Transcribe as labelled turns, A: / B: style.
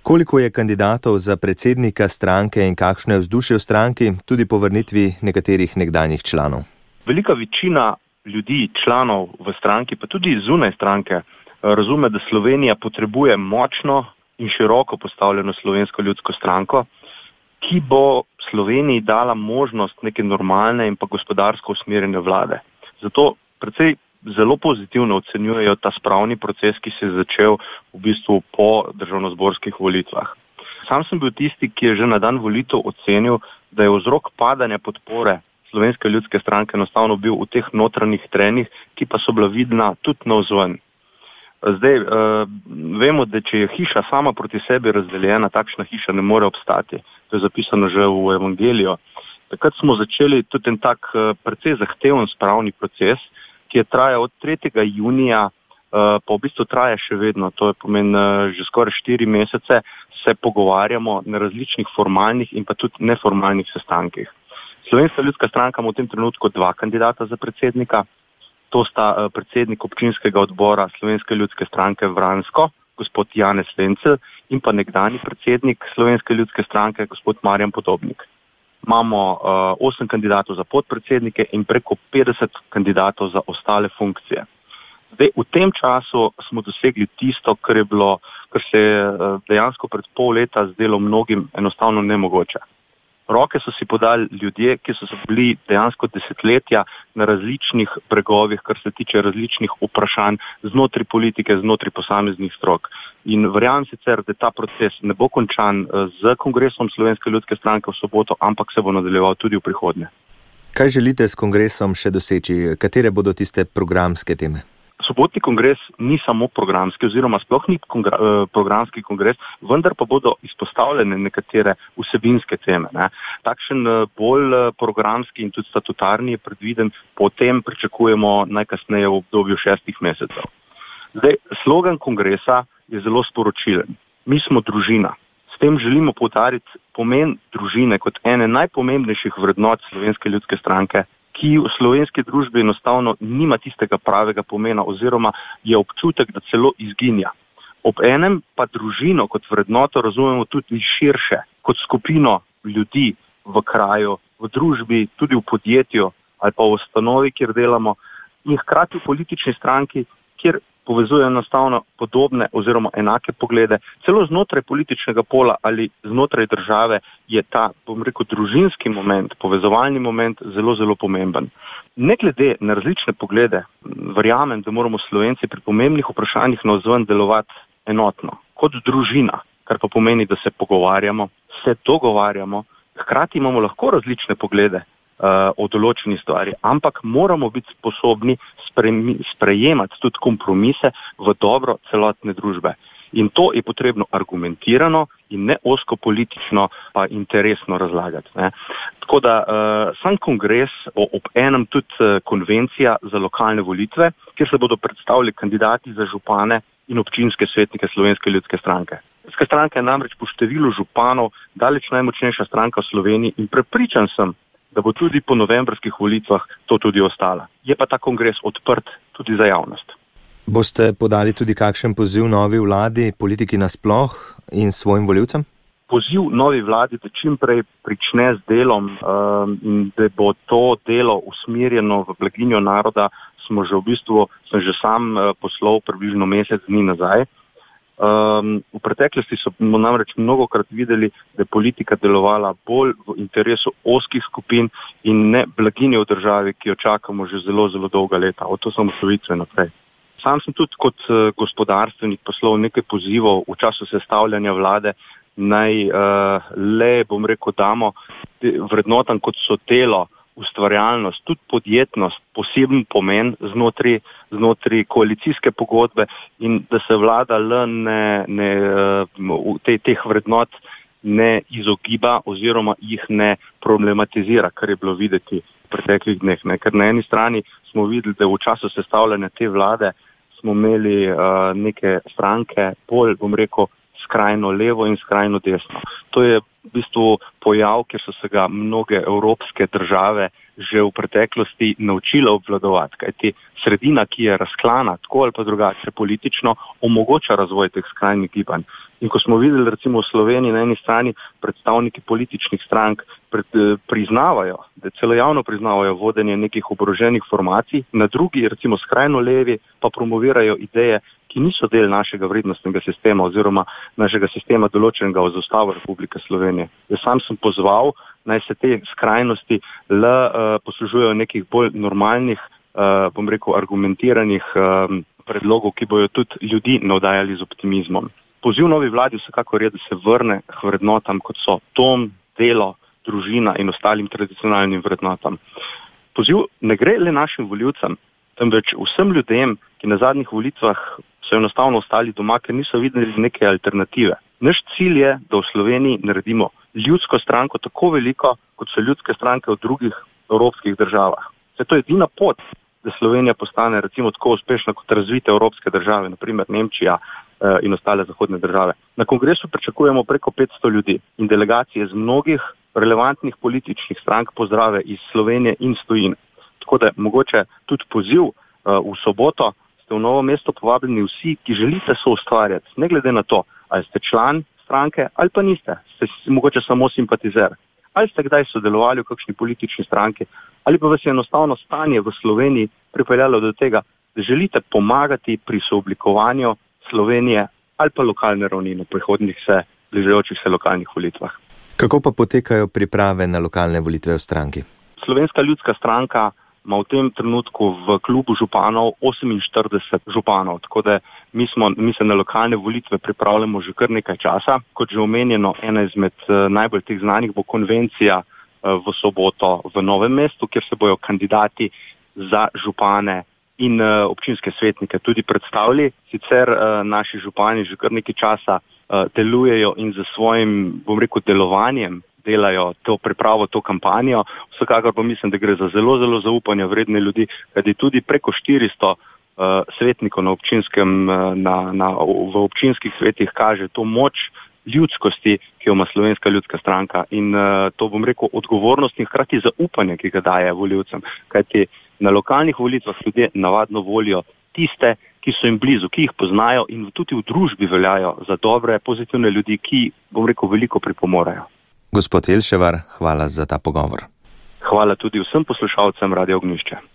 A: Koliko je kandidatov za predsednika stranke in kakšno je vzdušje v stranki, tudi po vrnitvi nekaterih nekdanjih članov?
B: Velika večina ljudi, članov v stranki, pa tudi zunaj stranke, razume, da Slovenija potrebuje močno in široko postavljeno Slovensko ljudsko stranko, ki bo Sloveniji dala možnost neke normalne in pa gospodarsko usmerjene vlade. Zato precej zelo pozitivno ocenjujejo ta spravni proces, ki se je začel v bistvu po državnozborskih volitvah. Sam sem bil tisti, ki je že na dan volitev ocenil, da je vzrok padanja podpore Slovenske ljudske stranke enostavno bil v teh notranjih trenjih, ki pa so bila vidna tudi navzven. Zdaj, vemo, da če je hiša sama proti sebi razdeljena, takšna hiša ne more obstati. To je zapisano že v Evangeliju. Takrat smo začeli tudi en tak precej zahteven spravni proces, ki je trajal od 3. junija, pa v bistvu traja še vedno, to je pomeni že skoraj 4 mesece, se pogovarjamo na različnih formalnih in pa tudi neformalnih sestankih. Slovenska ljudska stranka ima v tem trenutku 2 kandidata za predsednika. To sta predsednik občinskega odbora Slovenske ljudske stranke Vransko, gospod Janez Vencel, in pa nekdani predsednik Slovenske ljudske stranke, gospod Marjan Podobnik. Imamo 8 kandidatov za podpredsednike in preko 50 kandidatov za ostale funkcije. Zdaj, v tem času smo dosegli tisto, kar se je dejansko pred pol leta zdelo mnogim enostavno nemogoče. Roke so si podali ljudje, ki so bili dejansko desetletja na različnih bregovih, kar se tiče različnih vprašanj znotraj politike, znotraj posameznih strok. In verjamem sicer, da ta proces ne bo končan z kongresom Slovenske ljudske stranke v soboto, ampak se bo nadaljeval tudi v prihodnje.
A: Kaj želite s kongresom še doseči? Katere bodo tiste programske teme?
B: Sobotni kongres ni samo programski, oziroma sploh ni programski kongres, vendar pa bodo izpostavljene nekatere vsebinske teme. Takšen bolj programski in tudi statutarni je predviden, potem pričakujemo najkasneje v obdobju 6 mesecev. Zdaj, slogan kongresa je zelo sporočilen. Mi smo družina. S tem želimo poudariti pomen družine kot ene najpomembnejših vrednot Slovenske ljudske stranke, ki v slovenski družbi enostavno nima tistega pravega pomena oziroma je občutek, da celo izginja. Ob enem pa družino kot vrednoto razumemo tudi širše, kot skupino ljudi v kraju, v družbi, tudi v podjetju ali pa v ustanovi, kjer delamo, in hkrati v politični stranki, kjer povezuje enostavno podobne oziroma enake poglede. Celo znotraj političnega pola ali znotraj države je ta, družinski moment, povezovalni moment zelo, zelo pomemben. Ne glede na različne poglede, verjamem, da moramo Slovenci pri pomembnih vprašanjih navzven delovati enotno, kot družina, kar pa pomeni, da se pogovarjamo, se dogovarjamo, hkrati imamo lahko različne poglede o določeni stvari, ampak moramo biti sposobni sprejemati tudi kompromise v dobro celotne družbe. In to je potrebno argumentirano in ne osko politično pa interesno razlagati. Tako da sam kongres ob enem tudi konvencija za lokalne volitve, kjer se bodo predstavili kandidati za župane in občinske svetnike Slovenske ljudske stranke. Ljudska stranka je namreč po številu županov daleč najmočnejša stranka v Sloveniji in prepričan sem, da bo tudi po novembrskih volitvah to tudi ostala. Je pa ta kongres odprt tudi za javnost.
A: Boste podali tudi kakšen poziv novi vladi, politiki nasploh in svojim volivcem?
B: Poziv novi vladi, da čim prej prične z delom in da bo to delo usmerjeno v blaginjo naroda, sem že sam poslal približno mesec dni nazaj. V preteklosti smo namreč mnogokrat videli, da je politika delovala bolj v interesu ozkih skupin in ne blaginje v državi, ki jo čakamo že zelo, zelo dolga leta, od osamosvojitve naprej. Sam sem tudi kot gospodarstvenik poslal nekaj pozivov v času sestavljanja vlade, naj damo vrednotam, kot so delo, ustvarjalnost, tudi podjetnost, poseben pomen znotraj koalicijske pogodbe in da se vlada teh vrednot ne izogiba oziroma jih ne problematizira, kar je bilo videti v preteklih dneh. Ker na eni strani smo videli, da v času sestavljanja te vlade smo imeli neke stranke bolj, skrajno levo in skrajno desno. To je v bistvu pojav, kjer so se ga mnoge evropske države že v preteklosti naučile obvladovati, kajti sredina, ki je razklana tako ali pa drugače politično, omogoča razvoj teh skrajnih gibanj. In ko smo videli recimo v Sloveniji na eni strani predstavniki političnih strank priznavajo, da celo javno priznavajo vodenje nekih oboroženih formacij, na drugi, recimo skrajno levi, pa promovirajo ideje, ki niso del našega vrednostnega sistema oziroma našega sistema določenega v Ustavo Republike Slovenije. Jaz sam sem pozval, naj se te skrajnosti poslužujejo nekih bolj normalnih, argumentiranih predlogov, ki bojo tudi ljudi navdajali z optimizmom. Poziv novi vladi vsekakor je, da se vrne k vrednotam, kot so dom, delo, družina in ostalim tradicionalnim vrednotam. Poziv ne gre le našim volivcem, temveč vsem ljudem, ki na zadnjih volitvah so enostavno ostali doma, ker niso videli neke alternative. Naš cilj je, da v Sloveniji naredimo ljudsko stranko tako veliko, kot so ljudske stranke v drugih evropskih državah. To je edina pot, da Slovenija postane recimo tako uspešna kot razvite evropske države, naprimer Nemčija in ostale zahodne države. Na kongresu pričakujemo preko 500 ljudi in delegacije z mnogih relevantnih političnih strank pozdrave iz Slovenije in tujine. Tako da mogoče tudi poziv v soboto, ste v Novo mesto povabljeni vsi, ki želite soustvarjati, ne glede na to, ali ste član stranke ali pa niste, ste mogoče samo simpatizer. Ali ste kdaj sodelovali v kakšni politični stranki, ali pa vas je enostavno stanje v Sloveniji pripeljalo do tega, da želite pomagati pri sooblikovanju Slovenije ali pa lokalne ravni na prihodnjih bližajočih se lokalnih volitvah.
A: Kako pa potekajo priprave na lokalne volitve v stranki?
B: Slovenska ljudska stranka ima v tem trenutku v klubu županov 48 županov, tako da mi se na lokalne volitve pripravljamo že kar nekaj časa. Kot že omenjeno, ena izmed najbolj teh znanih bo konvencija v soboto v Novem mestu, kjer se bojo kandidati za župane in občinske svetnike tudi predstavili. Sicer naši župani že kar nekaj časa delujejo in za svojim, delovanjem delajo to pripravo, to kampanjo. Vsekakor pa mislim, da gre za zelo, zelo zaupanja vredne ljudi, kajti tudi preko 400 svetnikov v občinskih svetih kaže to moč ljudskosti, ki jo ima Slovenska ljudska stranka in to odgovornost in hkrati zaupanje, ki ga daje volivcem. Kajti na lokalnih volitvah ljudje navadno volijo tiste, ki so jim blizu, ki jih poznajo in tudi v družbi veljajo za dobre, pozitivne ljudi, ki, veliko pripomorejo.
A: Gospod Jelševar, hvala za ta pogovor.
B: Hvala tudi vsem poslušalcem Radia Ognjišče.